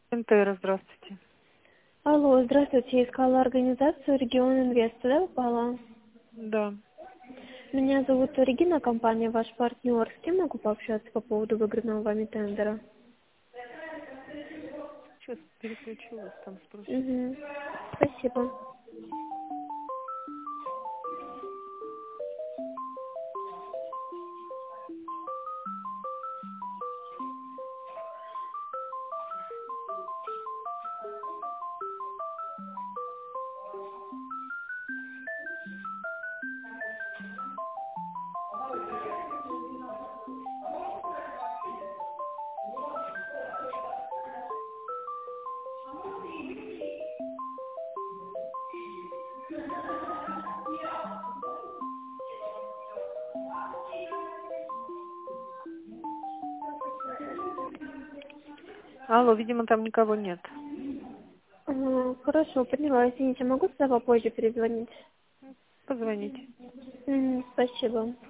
НТР, здравствуйте. Алло, здравствуйте. Я искала организацию «Регион Инвест». Туда попала? Да. Меня зовут Регина, компания «Ваш партнер». С кем могу пообщаться по поводу выигранного вами тендера? Сейчас переключу вас, там спросят. Угу. Спасибо. Алло, видимо, там никого нет. Хорошо, поняла. Извините, могу сюда попозже перезвонить? Позвоните. Спасибо.